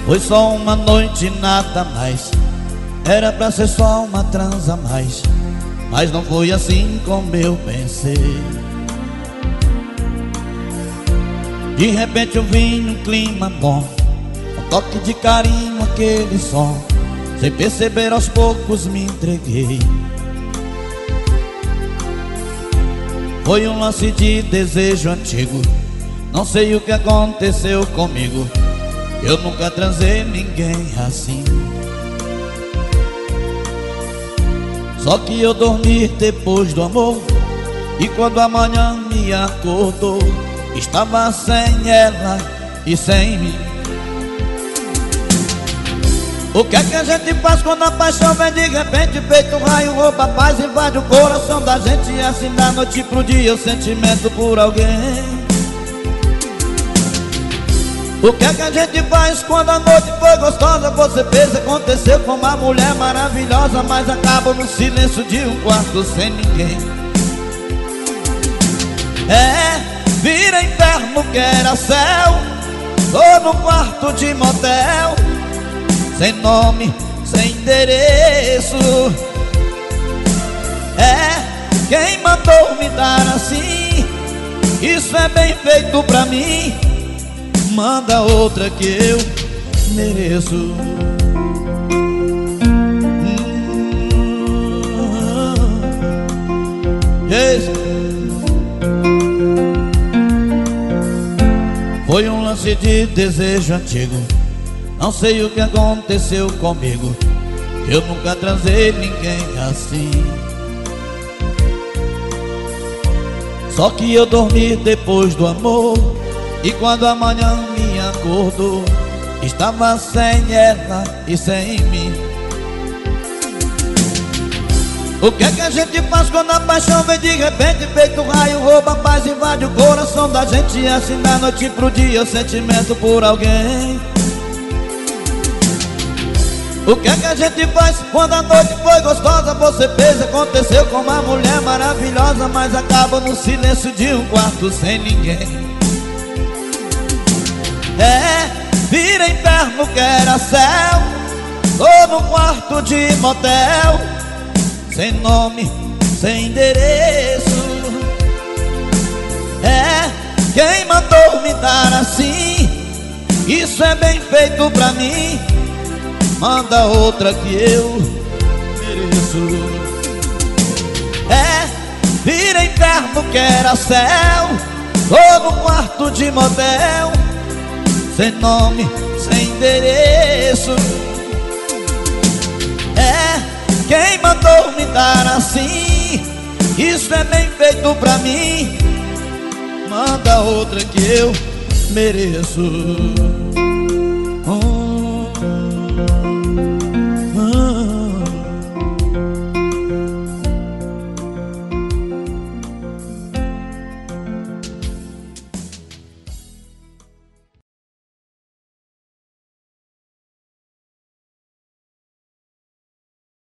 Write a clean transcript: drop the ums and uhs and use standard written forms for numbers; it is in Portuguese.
Foi só uma noite, nada mais. Era pra ser só uma transa a mais, mas não foi assim como eu pensei. De repente eu vi um clima bom, um toque de carinho, aquele som. Sem perceber, aos poucos me entreguei. Foi um lance de desejo antigo, não sei o que aconteceu comigo. Eu nunca transei ninguém assim. Só que eu dormi depois do amor, e quando a manhã me acordou, estava sem ela e sem mim. O que é que a gente faz quando a paixão vem de repente? Feito um raio, rouba a paz, invade o coração da gente. E assim da noite pro dia o sentimento por alguém. O que é que a gente faz quando a noite foi gostosa? Você fez, aconteceu com uma mulher maravilhosa, mas acaba no silêncio de um quarto sem ninguém. É, vira inferno que era céu, ou no quarto de motel, sem nome, sem endereço. É, quem mandou me dar assim? Isso é bem feito pra mim. Manda outra que eu mereço. Foi um lance de desejo antigo, não sei o que aconteceu comigo. Eu nunca transei ninguém assim. Só que eu dormi depois do amor, e quando a manhã me acordou, estava sem ela e sem mim. O que é que a gente faz quando a paixão vem de repente? Feito um raio, rouba a paz, invade o coração da gente. E assim da noite pro dia o sentimento por alguém. O que é que a gente faz quando a noite foi gostosa? Você fez, aconteceu com uma mulher maravilhosa, mas acaba no silêncio de um quarto sem ninguém. É, vira inferno que era céu, ou no quarto de motel, sem nome, sem endereço. É, quem mandou me dar assim? Isso é bem feito pra mim. Manda outra que eu mereço. É, vira inferno que era céu, ou no quarto de motel, sem nome, sem endereço. É, quem mandou me dar assim? Isso é bem feito pra mim. Manda outra que eu mereço.